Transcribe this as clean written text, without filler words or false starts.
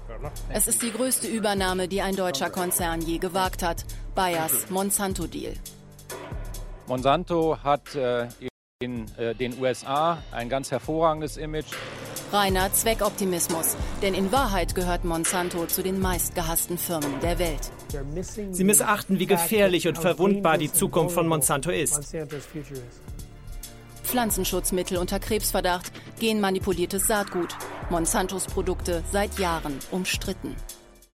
Es ist die größte Übernahme, die ein deutscher Konzern je gewagt hat. Bayers Monsanto-Deal. Monsanto hat in den USA ein ganz hervorragendes Image. Reiner Zweckoptimismus. Denn in Wahrheit gehört Monsanto zu den meistgehassten Firmen der Welt. Sie missachten, wie gefährlich und verwundbar die Zukunft von Monsanto ist. Pflanzenschutzmittel unter Krebsverdacht, genmanipuliertes Saatgut. Monsantos Produkte seit Jahren umstritten.